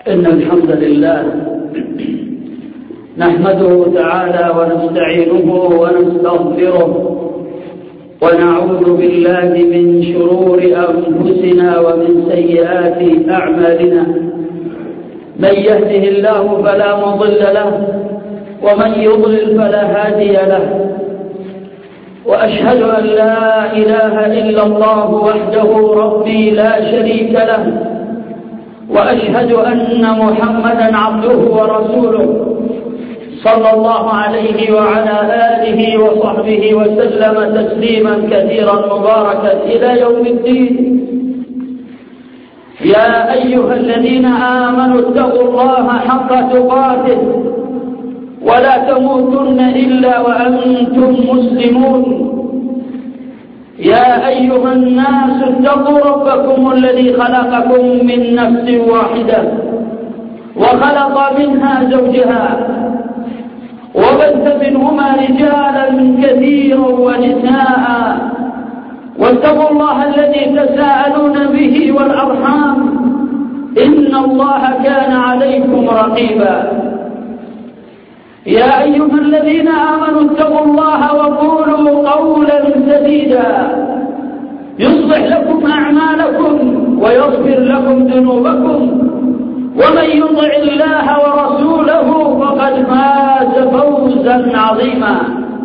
إن الحمد لله نحمده تعالى ونستعينه ونستغفره ونعوذ بالله من شرور أنفسنا ومن سيئات أعمالنا. من يهده الله فلا مضل له ومن يضلل فلا هادي له، وأشهد أن لا إله إلا الله وحده ربي لا شريك له، وأشهد أن محمدا عبده ورسوله صلى الله عليه وعلى آله وصحبه وسلم تسليما كثيرا مباركا إلى يوم الدين. يا أيها الذين آمنوا اتقوا الله حق تقاته ولا تموتن إلا وأنتم مسلمون. يا أيها الناس اتقوا ربكم الذي خلقكم من نفس واحدة وخلق منها زوجها وبث منهما رجالا كثيرا ونساء، واتقوا الله الذي تساءلون به والأرحام إن الله كان عليكم رقيبا. يا أيها الذين آمنوا اتقوا الله وقولوا قولا سديدا يصلح لكم أعمالكم ويغفر لكم ذنوبكم، ومن يطع الله ورسوله فقد فاز فوزا عظيما.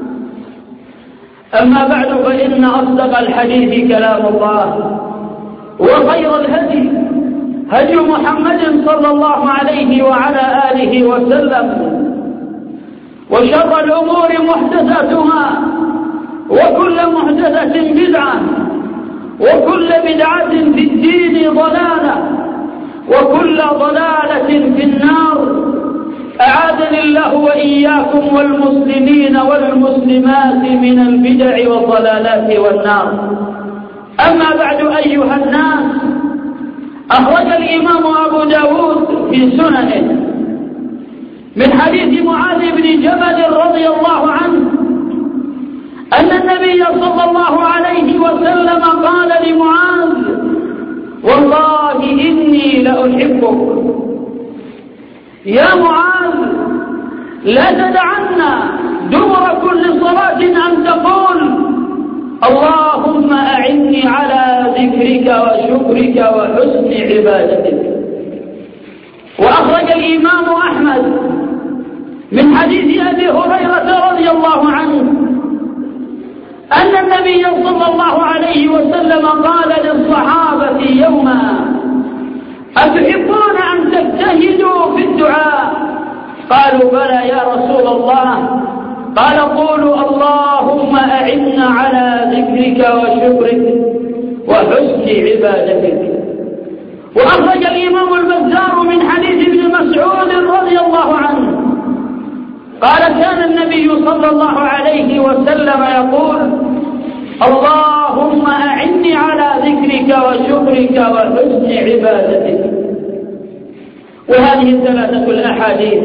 أما بعد، فإن أصدق الحديث كلام الله، وخير الهدي هدي محمد صلى الله عليه وعلى آله وسلم، وشر الأمور محدثاتها، وكل محدثة بدعة، وكل بدعة في الدين ضلالة، وكل ضلالة في النار. أعاذني الله وإياكم والمسلمين والمسلمات من البدع والضلالات والنار. أما بعد أيها الناس، أخرج الإمام أبو داود في سننه من حديث معاذ بن جبل رضي الله عنه أن النبي صلى الله عليه وسلم قال لمعاذ: والله إني لأحبك يا معاذ، لا تدعن دبر كل صلاة أن تقول اللهم أعني على ذكرك وشكرك وحسن عبادتك. وأخرج الإمام أحمد من حديث أبي هريرة رضي الله عنه أن النبي صلى الله عليه وسلم قال للصحابة يوما: أتحبون أن تجتهدوا في الدعاء؟ قالوا: بلى يا رسول الله. قال: قولوا اللهم أعنا على ذكرك وشكرك وحسن عبادتك. وأخرج الإمام البزار من حديث ابن مسعود رضي الله عنه قال: كان النبي صلى الله عليه وسلم يقول: اللهم أعني على ذكرك وشكرك وحسن عبادتك. وهذه الثلاثة الأحاديث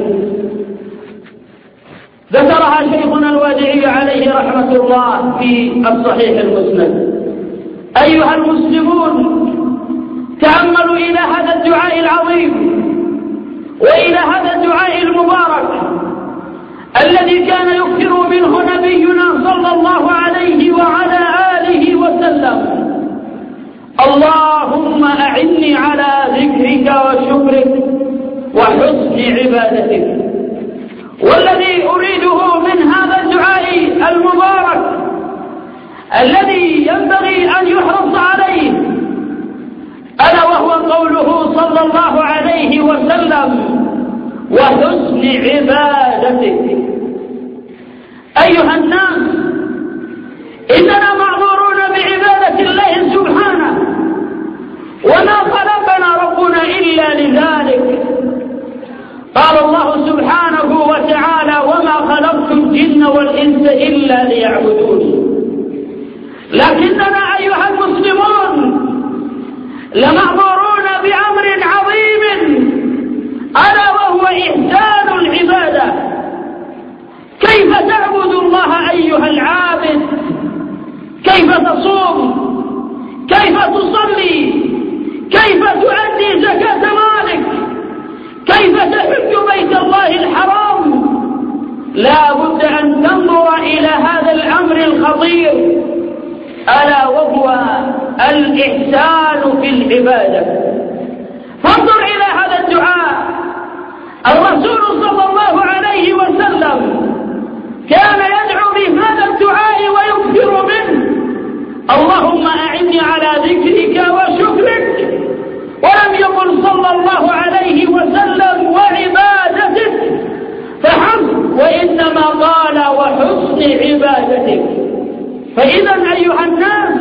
ذكرها شيخنا الوادعي عليه رحمة الله في الصحيح المسند. أيها المسلمون، تأملوا إلى هذا الدعاء العظيم وإلى هذا الدعاء المبارك الذي كان يكثر منه نبينا صلى الله عليه وعلى آله وسلم: اللهم أعني على ذكرك وشكرك وحسن عبادتك. والذي أريده من هذا الدعاء المبارك الذي ينبغي أن يحرص عليه ألا وهو قوله صلى الله عليه وسلم: وحسن عبادتك. أيها الناس، إننا معذورون بعبادة الله سبحانه، وما خلقنا ربنا إلا لذلك. قال الله سبحانه وتعالى: وما خلقت الجن والإنس إلا ليعبدون. لكننا أيها المسلمون لمعذورون بأمر عظيم ألا وهو إحسان العبادة. كيف تعبد الله أيها العابد؟ كيف تصوم؟ كيف تصلي؟ كيف تؤدي زكاة مالك؟ لا بد أن تنظر إلى هذا الأمر الخطير، ألا وهو الإحسان في العبادة. فانظر إلى هذا الدعاء. الرسول صلى الله عليه وسلم كان يدعو بهذا الدعاء ويكثر منه: اللهم أعني على ذكرك وشكرك. ولم يقل صلى الله عليه وسلم وعبادتك فحسب، وإنما قال وحسن عبادتك. فإذا أيها الناس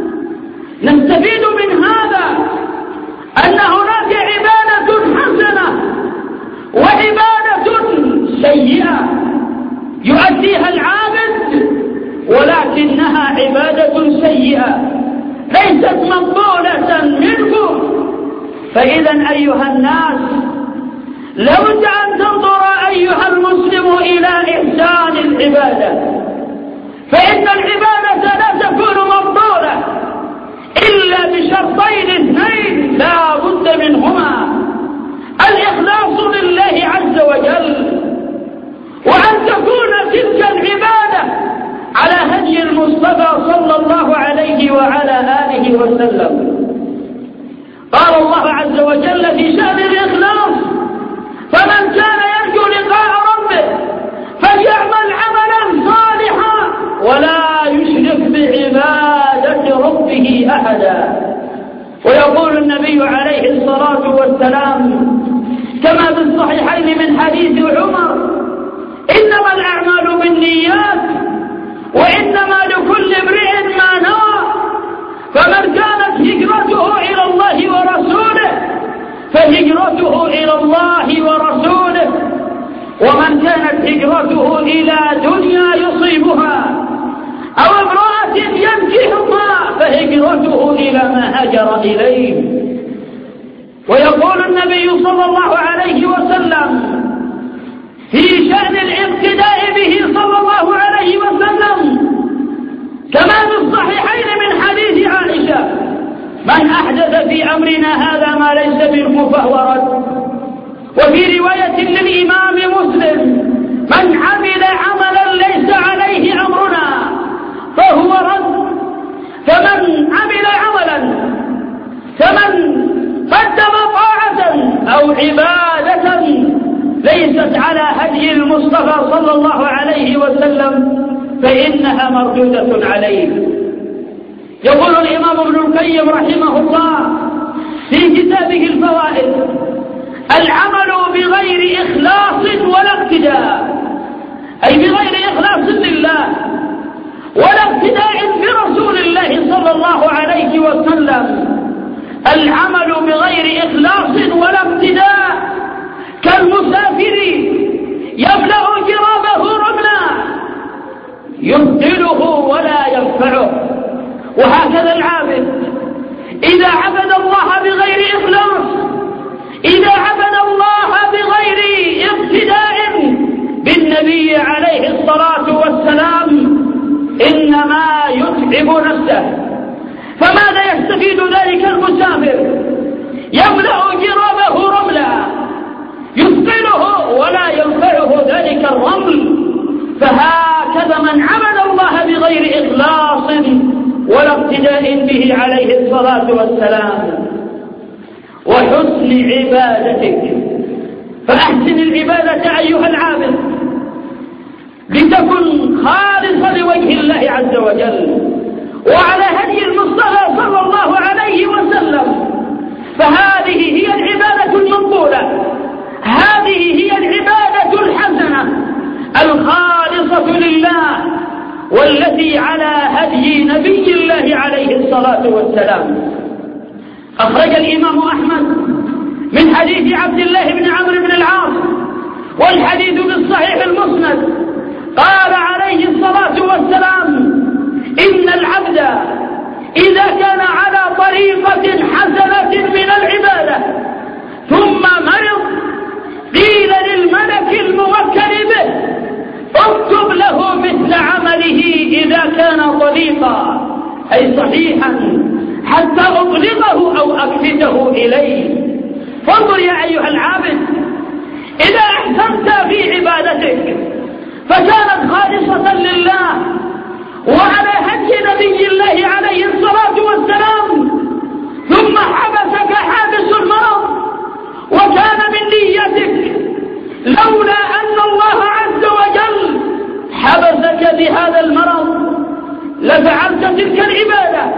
نستفيد من هذا أن هناك عبادة حسنة وعبادة سيئة يؤديها العابد، ولكنها عبادة سيئة ليست مقبولة منكم. فإذا أيها الناس لابد أن تنظر أيها المسلم إلى إحسان العبادة، فإن العبادة لا تكون مقبولة إلا بشرطين اثنين لا بد منهما: الإخلاص لله عز وجل، وأن تكون تلك العبادة على هدي المصطفى صلى الله عليه وعلى آله وسلم. قال الله عز وجل في شأن الإخلاص: فمن كان يرجو لقاء ربه فليعمل عملا صالحا ولا يشرك بعبادة ربه أحدا. ويقول النبي عليه الصلاة والسلام كما في الصحيحين من حديث عمر: إنما الأعمال بالنيات وإنما لكل امرئ ما نوى، فمن كانت هجرته إلى الله ورسوله فهجرته إلى الله ورسوله، ومن كانت هجرته إلى دنيا يصيبها أو امرأة ينكحها فهجرته إلى ما هاجر إليه. ويقول النبي صلى الله عليه وسلم في شأن الاقتداء به صلى الله عليه وسلم كما في الصحيحين من حديث عائشة: من أحدث في أمرنا هذا ما ليس منه فهو رد. وفي رواية للإمام مسلم: من عمل عملا ليس عليه أمرنا فهو رد. فمن قدم طاعة أو عبادة ليست على هدي المصطفى صلى الله عليه وسلم فإنها مردودة عليه. يقول الإمام ابن القيم رحمه الله في كتابه الفوائد: العمل بغير إخلاص ولا اقتداء، أي بغير إخلاص لله ولا اقتداء برسول الله صلى الله عليه وسلم. العمل بغير إخلاص ولا اقتداء كالمسافر يملأ جرابه رملا يبطله ولا ينفعه. وهكذا العابد إذا عبد الله بغير إخلاص، إذا عبد الله بغير اقتداء بالنبي عليه الصلاة والسلام إنما يتعب نفسه. فماذا يستفيد ذلك المسافر؟ يملأ جرابه رملا يثقله ولا ينفعه ذلك الرمل. فهكذا من عبد الله بغير إخلاص ولا اقتداء به عليه الصلاة والسلام. وحسن عبادتك، فأحسن العبادة أيها العابد لتكن خالصة لوجه الله عز وجل وعلى هدي المصطفى صلى الله عليه وسلم. فهذه هي العبادة المقبولة، هذه هي العبادة الحسنة الخالصة لله والتي على هدي نبي الله عليه الصلاة والسلام. أخرج الإمام أحمد من حديث عبد الله بن عمرو بن العاص، والحديث بالصحيح المسند، قال عليه الصلاة والسلام: إن العبد إذا كان على طريقة حسنة من العبادة ثم مرض قيل للملك الموكل به: اكتب له مثل عمله إذا كان طليقا، أي صحيحا، حتى أطلقه أو أكفته إليه. فانظر يا أيها العابد، إذا أحسنت في عبادتك عبادتك، لولا أن الله عز وجل حبسك بهذا المرض لفعلت تلك العبادة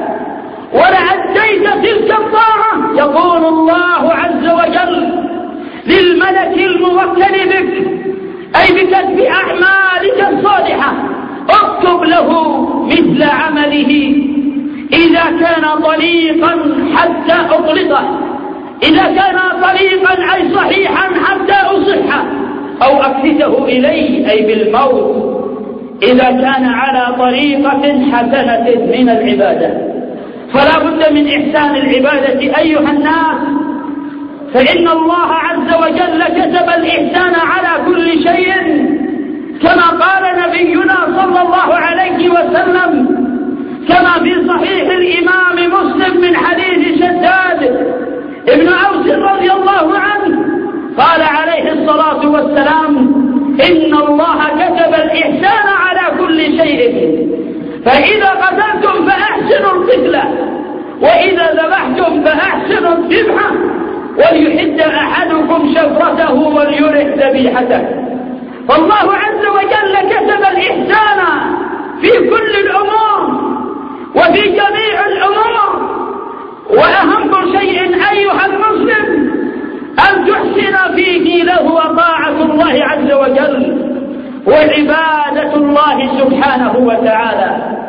ولأديت تلك الطاعة. يقول الله عز وجل للملك الموكل بك أي بكتب أعمالك الصالحة: اكتب له مثل عمله إذا كان طليقا حتى أطلقه، إذا كان طليقا أي صحيحا حتى أصحه، أو أكسته إليه أي بالموت إذا كان على طريقة حسنة من العبادة. فلا بد من إحسان العبادة أيها الناس، فإن الله عز وجل كتب الإحسان على كل شيء، كما قال نبينا صلى الله عليه وسلم كما في صحيح الإمام مسلم من حديث شداد ابن أوس رضي الله عنه قال عليه الصلاة والسلام: إن الله كتب الإحسان على كل شيء، فإذا قتلتم فأحسنوا القتلة، وإذا ذبحتم فأحسنوا الذبحة، وليحد أحدكم شفرته وليرح ذبيحته. فالله عز وجل كتب الإحسان في كل الأمور وفي جميع الأمور. وأهم شيء أيها المسلم أن تحسن في دينه وطاعة الله عز وجل وعبادة الله سبحانه وتعالى.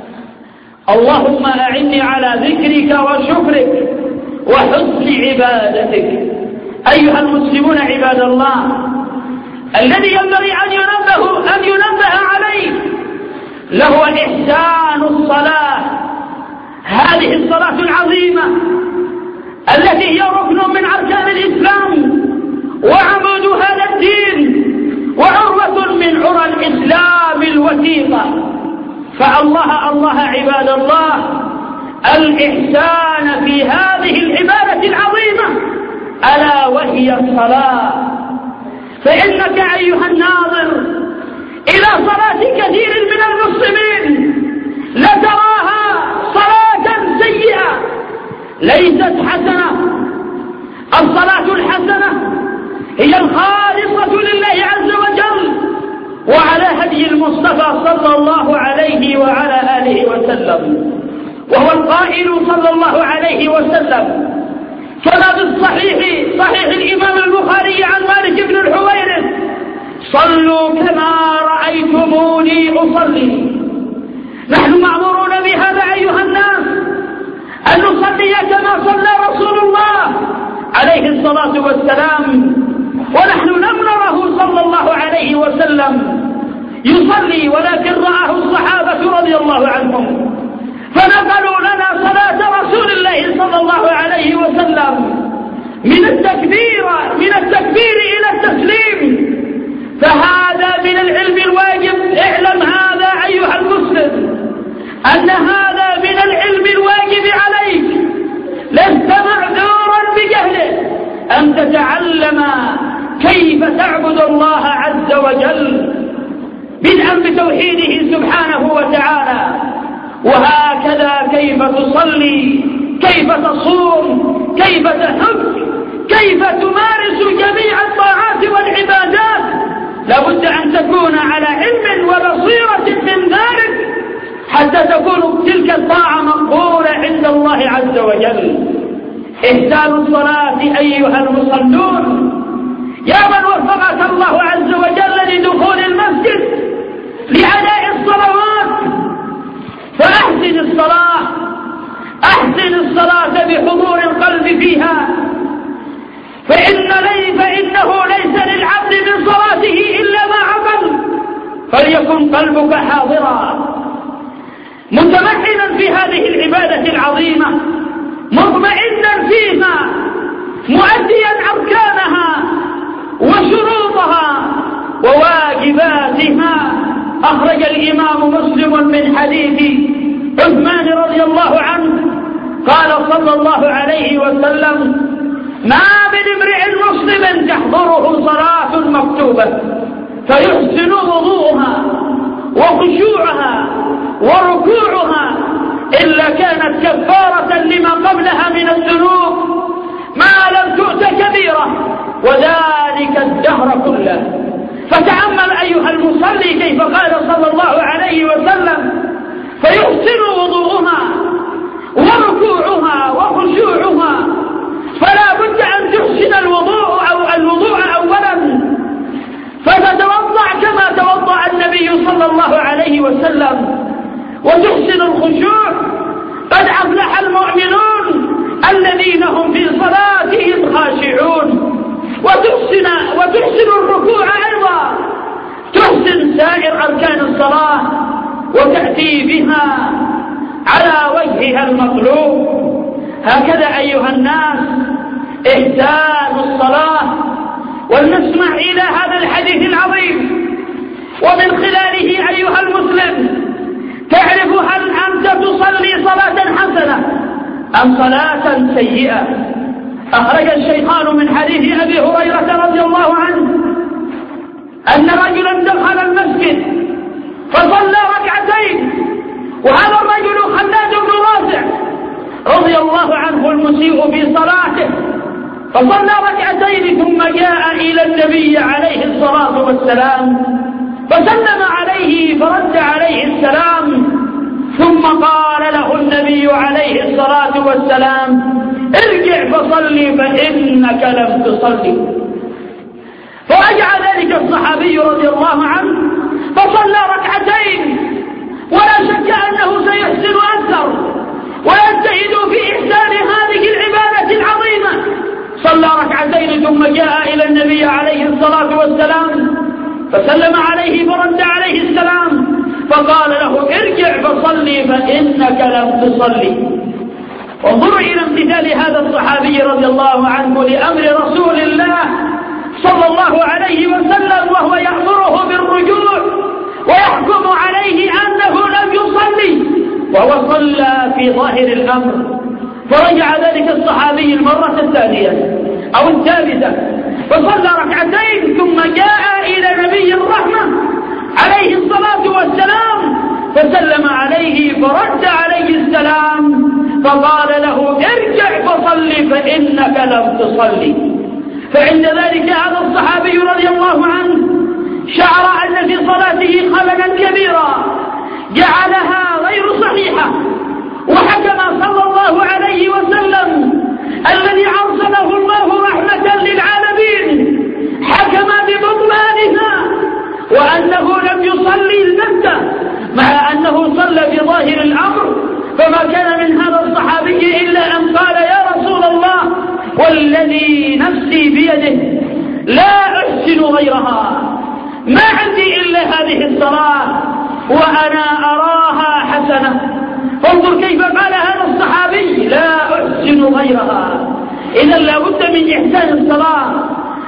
اللهم أعني على ذكرك وشكرك وحسن عبادتك. أيها المسلمون عباد الله، الذي ينبغي أن ينبه عليه له إحسان الصلاة، هذه الصلاة العظيمة التي هي ركن من أركان الإسلام وعمود هذا الدين وعروة من عرى الإسلام الوثيقة. فالله عباد الله الإحسان في هذه العبادة العظيمة ألا وهي الصلاة. فإنك أيها الناظر إلى صلاة كثير من المسلمين لتراها صلاة سيئة ليست حسنة. الصلاة الحسنة هي الخالصة لله عز وجل وعلى هدي المصطفى صلى الله عليه وعلى آله وسلم. وهو القائل صلى الله عليه وسلم كما بالصحيح صحيح الإمام البخاري عن مالك بن الحويرث: صلوا كما رأيتموني أصلي. نحن مأمورون بهذا أيها الناس، أن نصلي كما صلى رسول الله عليه الصلاة والسلام، ونحن لم نره صلى الله عليه وسلم يصلي، ولكن رآه الصحابة رضي الله عنهم فنقلوا لنا صلاة رسول الله صلى الله عليه وسلم من التكبير إلى التسليم. فهذا من العلم الواجب. اعلم هذا أيها المسلم أن هذا من العلم الواجب عليك، لست معذورا بجهله، أن تتعلم كيف تعبد الله عز وجل بدءا بتوحيده سبحانه وتعالى، وهكذا كيف تصلي، كيف تصوم، كيف تحج، كيف تمارس جميع الطاعات والعبادات. لابد أن تكون على علم وبصيرة من ذلك حتى تكون تلك الطاعة مقبولة عند الله عز وجل. إحسان الصلاة أيها المصلون، يا من وفقك الله عز وجل لدخول المسجد لأداء الصلوات، فأحسن الصلاة، أحسن الصلاة بحضور القلب فيها، فإنه ليس للعبد من صلاته إلا ما عقل، فليكن قلبك حاضرا متمكنا في هذه العبادة العظيمة، مطمئنا فيها، مؤديا أركانها وشروطها وواجباتها. أخرج الإمام مسلم من حديث عثمان رضي الله عنه قال صلى الله عليه وسلم: ما من امرئ مسلم تحضره صلاة مكتوبة فيحسن وضوءها وخشوعها وركوعها إلا كانت كفارة لما قبلها من الذنوب ما لم تؤت كبيرة، وذلك تصلي كيف قال صلى الله عليه وسلم فيحسن وضوءها وركوعها وخشوعها، فلا بد أن تحسن الوضوء أولا، فتتوضأ كما توضأ النبي صلى الله عليه وسلم، وتحسن الخشوع. قد أفلح المؤمنون الذين هم في صلاتهم خاشعون. وتحسن الركوع أيضا، تحسن سائر أركان الصلاة وتأتي بها على وجهها المطلوب. هكذا أيها الناس إحسان الصلاة. ولنسمع إلى هذا الحديث العظيم، ومن خلاله أيها المسلم تعرف هل أنت تصلي صلاة حسنة أم صلاة سيئة. أخرج الشيخان من حديث أبي هريرة رضي الله عنه أن رجلا دخل المسجد فصلى ركعتين، وهذا الرجل خلاد بن رافع رضي الله عنه المسيء في صلاته، فصلى ركعتين ثم جاء إلى النبي عليه الصلاة والسلام فسلم عليه فرد عليه السلام، ثم قال له النبي عليه الصلاة والسلام ارجع فصلي فإنك لم تصلي. فرجع ذلك الصحابي رضي الله عنه فصلى ركعتين، ولا شك أنه سيحسن أكثر ويجتهد في إحسان هذه العبادة العظيمة. صلى ركعتين ثم جاء إلى النبي عليه الصلاة والسلام فسلم عليه فرد عليه السلام، فقال له ارجع فصلي فإنك لم تصلي. وانظروا إلى امتثال هذا الصحابي رضي الله عنه لأمر رسول الله صلى الله عليه وسلم، وهو يأمره بالرجوع ويحكم عليه أنه لم يصلي وهو صلى في ظاهر الأمر. فرجع ذلك الصحابي المرة الثانية أو الثالثة فصلى ركعتين، ثم جاء إلى نبي الرحمة عليه الصلاة والسلام فسلم عليه فرد عليه السلام، فقال له ارجع فصلي فإنك لم تصلي. فعند ذلك هذا الصحابي رضي الله عنه شعر أن في صلاته خللا كبيرا جعلها غير صحيحة، وحكم صلى الله عليه وسلم الذي أرسله الله رحمة للعالمين حكم ببطلانها، وأنه لم يصلي البتة مع أنه صلى في ظاهر الأمر. فما كان من هذا الصحابي إلا أن قال يا رسول الله والذي نفسي بيده لا أحسن غيرها، ما عندي إلا هذه الصلاة وأنا أراها حسنة. فانظر كيف قال هذا الصحابي لا أحسن غيرها. إذا لا بد من إحسان الصلاة.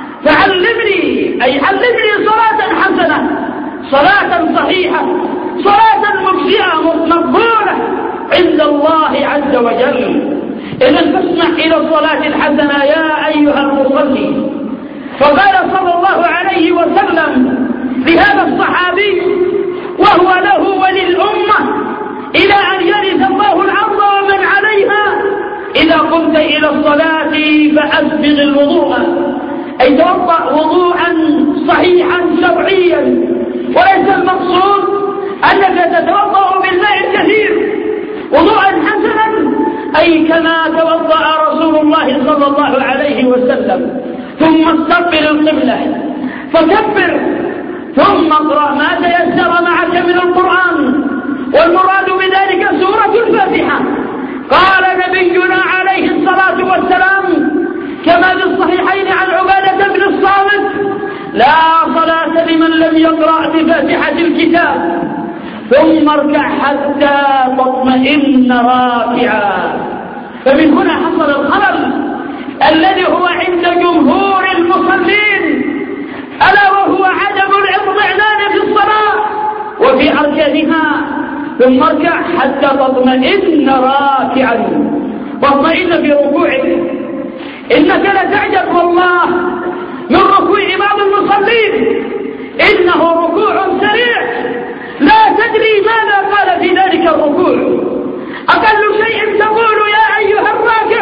فعلمني أي علمني صلاة حسنة، صلاة صحيحة، صلاة مجزئة مقبولة عند الله عز وجل. إذا فاسمع إلى الصلاة الحسنة يا أيها المصلي. فقال صلى الله عليه وسلم لهذا الصحابي وهو له وللأمة إلى أن يرث الله الأرض ومن عليها إذا قمت إلى الصلاة فأسبغ الوضوء، أي توضأ وضوءا صحيحا شرعيا، وليس المقصود أنك تتوضأ بالماء الكثير. وضوءا حسنا أي كما توضأ رسول الله صلى الله عليه وسلم، ثم استقبل القبلة فكبر، ثم اقرأ ما تيسر معك من القرآن، والمراد بذلك سورة الفاتحة. قال نبينا عليه الصلاة والسلام كما في الصحيحين عن عبادة بن الصامت لا صلاة لمن لم يقرأ بفاتحة الكتاب، ثم اركع حتى تطمئن راكعا. فمن هنا حصل الخلل الذي هو عند جمهور المصلين، ألا وهو عدم الاطمئنان في الصلاة وفي أركانها. ثم اركع حتى تطمئن راكعا، واطمئن في ركوعك. إنك لتعجب والله من ركوع بعض المصلين، إنه ركوع سريع لا تدري ماذا قال في ذلك الركوع. أقل شيء تقول يا أيها الراكع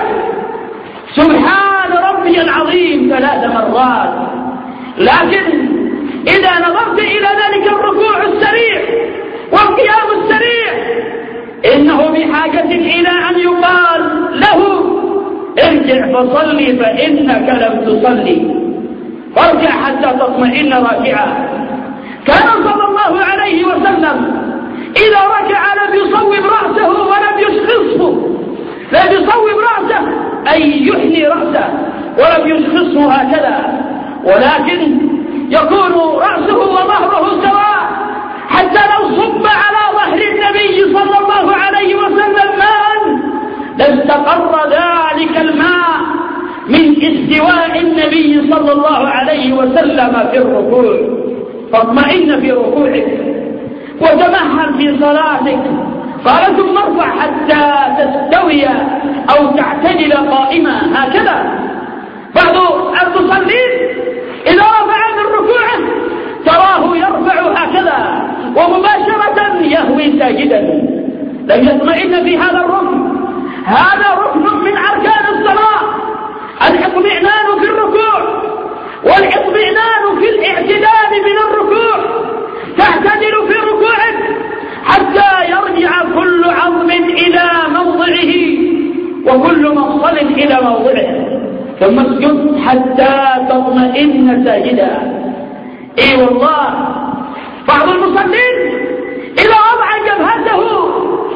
سبحان ربي العظيم 3 مرات، لكن إذا نظرت إلى ذلك الركوع السريع والقيام السريع إنه بحاجة إلى أن يقال له ارجع فصلي فإنك لم تصلي، فارجع حتى تطمئن راكعا. كان صلى الله عليه وسلم إذا ركع لم يصوب رأسه ولم يشخصه، لم يصوب رأسه أي يحني رأسه ولم يشخصه هكذا، ولكن يكون رأسه وظهره سواء، حتى لو صب على ظهر النبي صلى الله عليه وسلم ماء لاستقر ذلك الماء من استواء النبي صلى الله عليه وسلم في الركوع. فاطمئن في ركوعك وتمهل في صلاتك. قال ثم ارفع حتى تستوي أو تعتدل قائما، هكذا. بعض المصلين إذا رفع من ركوعه تراه يرفع هكذا ومباشرة يهوي ساجدا، لم يطمئن في هذا الركن. هذا ركن من أركان الصلاة، الاطمئنان في الركوع والاطمئنان في الاعتدال من الركوع. تعتدل في ركوعك حتى يرجع كل عظم إلى موضعه وكل مفصل إلى موضعه، ثم اسجد حتى تطمئن ساجدا. اي والله بعض المصلين إذا وضع جبهته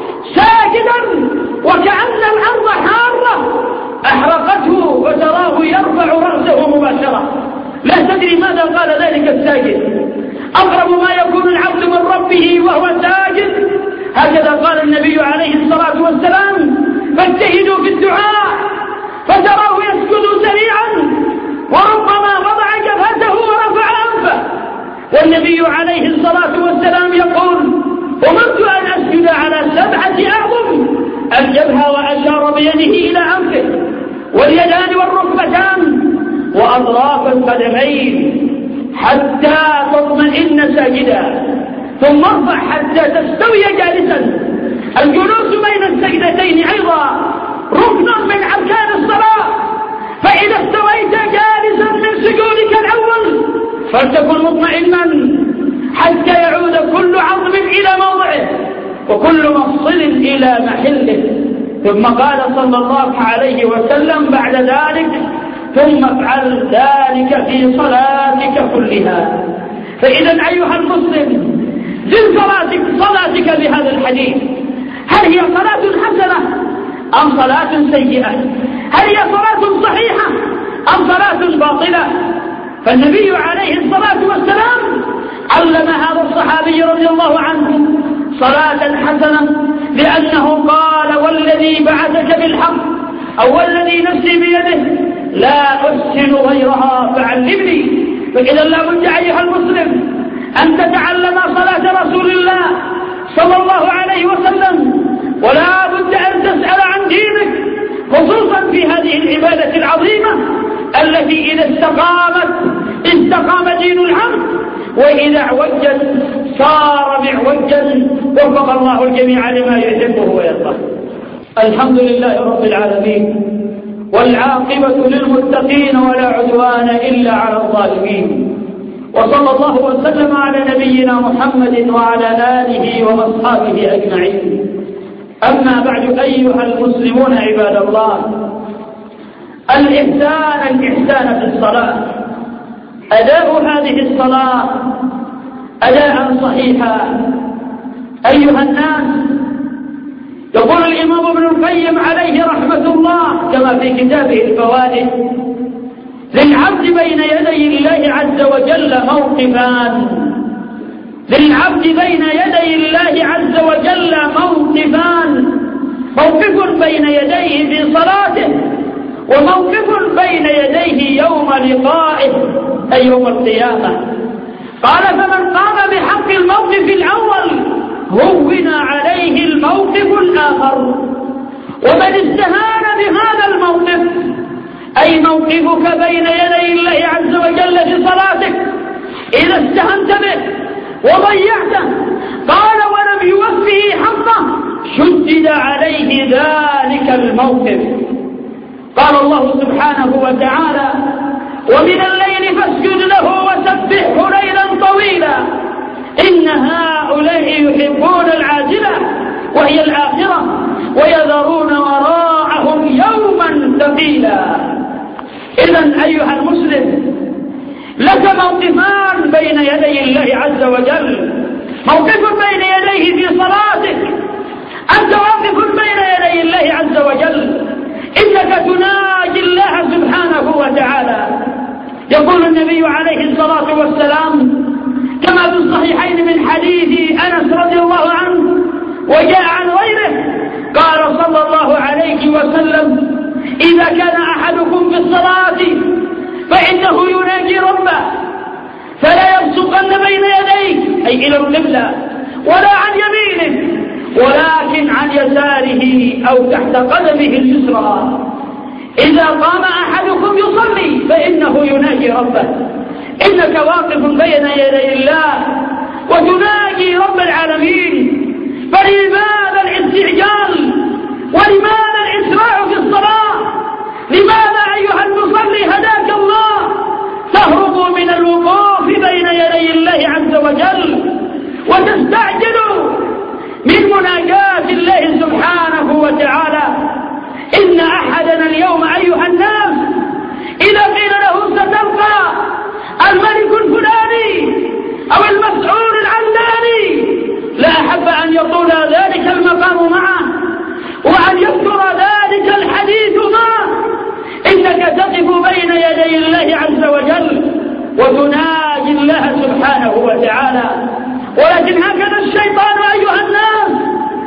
ساجدا وكأن الأرض حارة أحرقته وتراه يرفع رأسه مباشرة، لا تدري ماذا قال ذلك الساجد. أقرب ما يكون العبد من ربه وهو ساجد، هكذا قال النبي عليه الصلاة والسلام: فاجتهدوا في الدعاء، فتراه يسجد سريعا وربما وضع جبهته ورفع أنفه، والنبي عليه الصلاة والسلام يقول: أمرت أن أسجد على 7 أعظم، الجبهة وأشار بيده إلى أنفه، واليدان والركبتان وأطراف القدمين، حتى تطمئن ساجدا. ثم ارفع حتى تستوي جالسا. الجلوس بين السجدتين أيضا ركن من أركان الصلاة، فإذا استويت جالسا من سجودك الأول فلتكن مطمئنا حتى يعود كل عظم إلى موضعه وكل مفصل إلى محله. ثم قال صلى الله عليه وسلم بعد ذلك: ثم افعل ذلك في صلاتك كلها. فإذا أيها المسلم زل صلاتك بهذا الحديث. هل هي صلاة حسنة أم صلاة سيئة؟ هل هي صلاة صحيحة أم صلاة باطلة؟ فالنبي عليه الصلاة والسلام علم هذا الصحابي رضي الله عنه صلاة حسنة، لأنه قال: والذي بعثك بالحق أو والذي نفسي بيده لا أحسن غيرها فعلمني. فإذا لا بد أيها المسلم أن تتعلم صلاة رسول الله صلى الله عليه وسلم، ولا بد أن تسأل عن دينك، خصوصا في هذه العبادة العظيمة التي إذا استقامت استقام دين العبد، وإذا اعوجت صار معوجا. وفق الله الجميع لما يحبه ويرضاه. الحمد لله رب العالمين، والعاقبة للمتقين ولا عدوان إلا على الظالمين، وصلى الله وسلم على نبينا محمد وعلى آله وأصحابه أجمعين. أما بعد أيها المسلمون عباد الله، الإحسان في الصلاة، أداء هذه الصلاة أداء صحيحا. أيها الناس، يقول الإمام ابن القيم عليه رحمة الله كما في كتابه الفوائد: للعبد بين يدي الله عز وجل موقفان. للعبد بين يدي الله عز وجل موقفان: موقف بين يديه في صلاته، وموقف بين يديه يوم لقائه أي يوم القيامة. قال: فمن قام بحق الموقف الأول هون عليه الموقف الآخر، ومن استهان بهذا الموقف أي موقفك بين يدي الله عز وجل في صلاتك، إذا استهنت به وضيعته قال ولم يوفه حقه شدد عليه ذلك الموقف. قال الله سبحانه وتعالى: ومن الليل فاسجد له وسبحه ليلا هؤلاء يحبون العاجلة وهي الآخرة ويذرون وراءهم يوما ثقيلا. إذن أيها المسلم، لك موقفان بين يدي الله عز وجل، موقف بين يديه في صلاتك، أنت واقف بين يدي الله عز وجل، إنك تناجي الله سبحانه وتعالى. يقول النبي عليه الصلاة والسلام كما في الصحيحين من حديث أنس رضي الله عنه وجاء عن غيره، قال صلى الله عليه وسلم: إذا كان أحدكم في الصلاة فإنه يناجي ربه فلا يبصقن بين يديه، أي إلى القبلة، ولا عن يمينه ولكن عن يساره أو تحت قدمه اليسرى. إذا قام أحدكم يصلي فإنه يناجي ربه. إنك واقف بين يدي الله وتناجي رب العالمين، فلماذا الاستعجال ولماذا الإسراع في الصلاة؟ لماذا أيها المصلي هداك الله تهرب من الوقوف بين يدي الله عز وجل وتستعجل من مناجاة الله سبحانه وتعالى؟ إن أحدنا اليوم أيها الناس إذا قيل له ستلقى الملك الفلاني أو المسؤول العلاني لا أحب أن يطول ذلك المقام معه وأن يذكر ذلك الحديث معه. إنك تقف بين يدي الله عز وجل وتناجي الله سبحانه وتعالى. ولكن هكذا الشيطان أيها الناس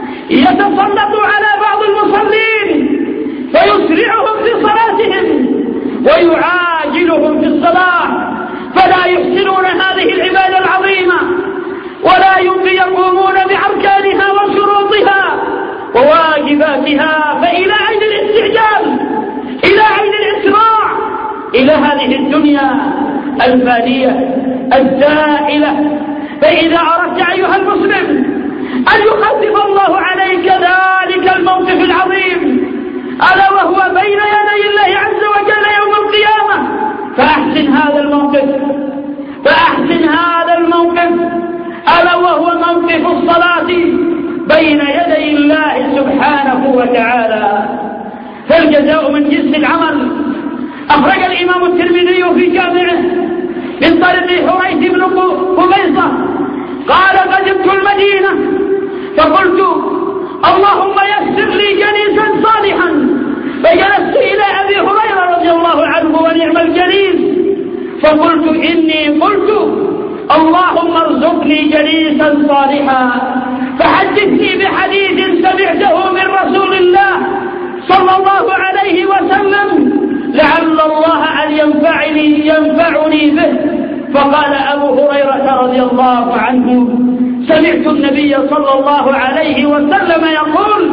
يتسلط على بعض المصلين فيسرعهم في صلاتهم ويعاجلهم في الصلاة، فلا يحسنون هذه العبادة العظيمة ولا يقومون بأركانها وشروطها وواجباتها. فإلى أين الاستعجال؟ إلى أين الإسراع؟ إلى هذه الدنيا الفانية الزائلة. فإذا أردت أيها المسلم أن يخفف الله عليك ذلك الموقف العظيم ألا وهو بين يدي الله عز وجل يوم القيامة، فأحسن هذا الموقف، فأحسن هذا الموقف ألا وهو موقف الصلاة بين يدي الله سبحانه وتعالى. فالجزاء من جنس العمل. أخرج الإمام الترمذي في جامعه من طريق حريث بن قبيصة قال: قدمت المدينة فقلت: اللهم يسر لي جليسا صالحا، فجلست إلى أبي هريرة رضي الله عنه ونعم الجليس، فقلت: إني قلت اللهم ارزقني جليسا صالحا، فحدثني بحديث سمعته من رسول الله صلى الله عليه وسلم لعل الله أن ينفعني به. فقال أبو هريرة رضي الله عنه: سمعت النبي صلى الله عليه وسلم يقول: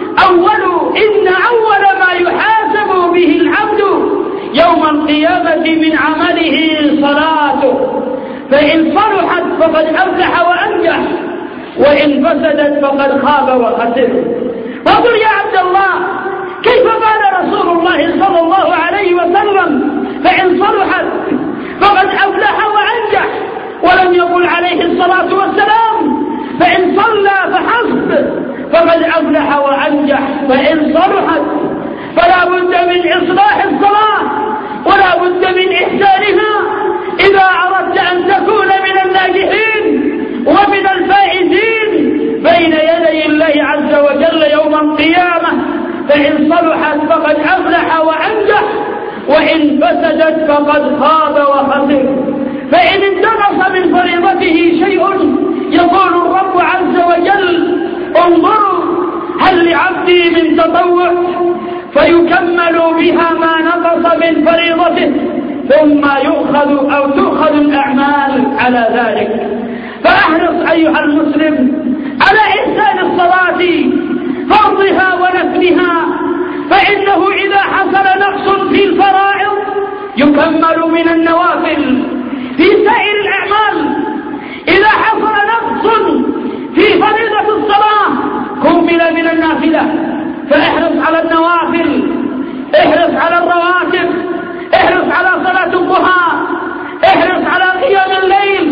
إن أول ما يحاسب به العبد يوم القيامة من عمله صلاته، فإن صلحت فقد أفلح وأنجح، وإن فسدت فقد خاب وخسر. فقل يا عبد الله، كيف قال رسول الله صلى الله عليه وسلم: فإن صلحت فقد أفلح وأنجح، ولم يقل عليه الصلاة والسلام: فإن صلى فحسب فقد أفلح وأنجح؟ فإن صلحت فلا بد من إصلاح الصلاة ولا بد من إحسانها إذا أردت أن تكون من الناجحين ومن الفائزين بين يدي الله عز وجل يوم القيامة. فإن صلحت فقد أفلح وأنجح، وإن فسدت فقد خاب وخسر. فإن انتقص من فريضته شيء يقول الرب عز وجل: انظروا هل لعبدي من تطوع، فيكمل بها ما نقص من فريضته، ثم يؤخذ أو تؤخذ الأعمال على ذلك. فأحرص أيها المسلم على إحسان الصلاة فرضها ونفلها، فإنه إذا حصل نقص في الفرائض يكمل من النوافل في سائر الأعمال. إذا حصل نقص في فريضة الصلاة كمل من النافلة. فاحرص على النوافل، احرص على الرواتب، احرص على صلاة الضحى، احرص على قيام الليل،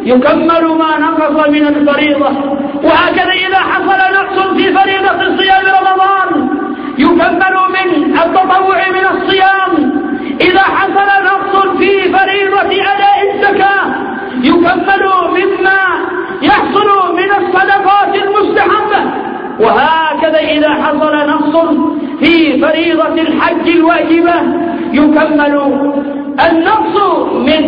يكمل ما نقص من الفريضة. وهكذا إذا حصل نقص في فريضة صيام رمضان يكمل من التطوع من الصيام. إذا حصل نقص في فريضة أداء الزكاة يكمل مما يحصل من الصدقات المستحبة. وهكذا إذا حصل نقص في فريضة الحج الواجبة يكمل النقص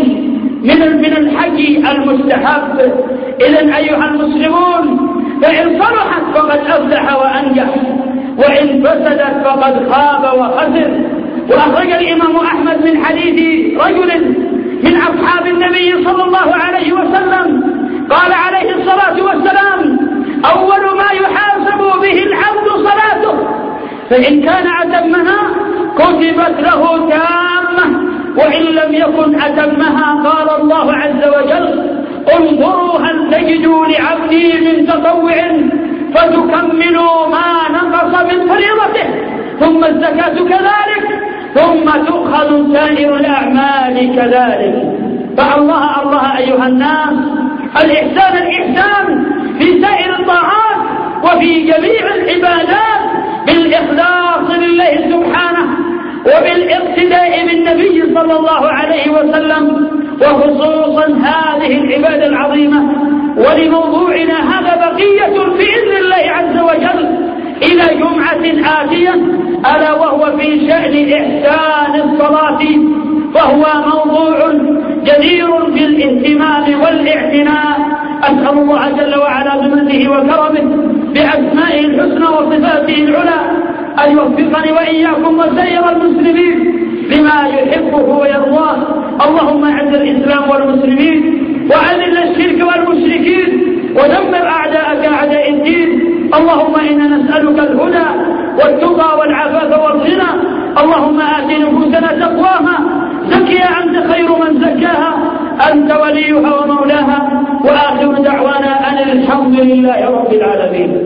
من الحج المستحب. إذن أيها المسلمون، فإن صلحت فقد أفلح وأنجح، وإن فسدت فقد خاب وخسر. وأخرج الإمام أحمد من حديث رجل من أصحاب النبي صلى الله عليه وسلم قال عليه الصلاة والسلام: أول ما يحاسب به العبد صلاته، فإن كان أتمها كتبت له تامة، وإن لم يكن أتمها قال الله عز وجل: انظروا هل تجدوا لعبدي من تطوع فتكملوا ما نقص من فريضته، ثم الزكاة كذلك، ثم تؤخذ سائر الأعمال كذلك. فالله أيها الناس، الإحسان في سائر الطاعات وفي جميع العبادات بالإخلاص لله سبحانه وبالاقتداء بالنبي صلى الله عليه وسلم، وخصوصا هذه العبادة العظيمة. ولموضوعنا هذا بقية بإذن الله عز وجل إلى جمعة آتية، ألا وهو في شأن إحسان الصلاة، فهو موضوع جدير بالاهتمام والاعتناء. أسأل الله جل وعلا بمنه وكرمه بأسمائه الحسنى وصفاته العلى أن يوفقني وإياكم وسائر المسلمين لما يحبه ويرضاه. اللهم أعز الإسلام والمسلمين، وأذل الشرك والمشركين، ودمر أعداءك أعداء الدين. اللهم إنا نسألك الهدى والتقى والعفاف والغنى. اللهم آت نفوسنا تقواها، زكها أنت خير من زكاها، أنت وليها ومولاها. وآخر دعوانا أن الحمد لله رب العالمين.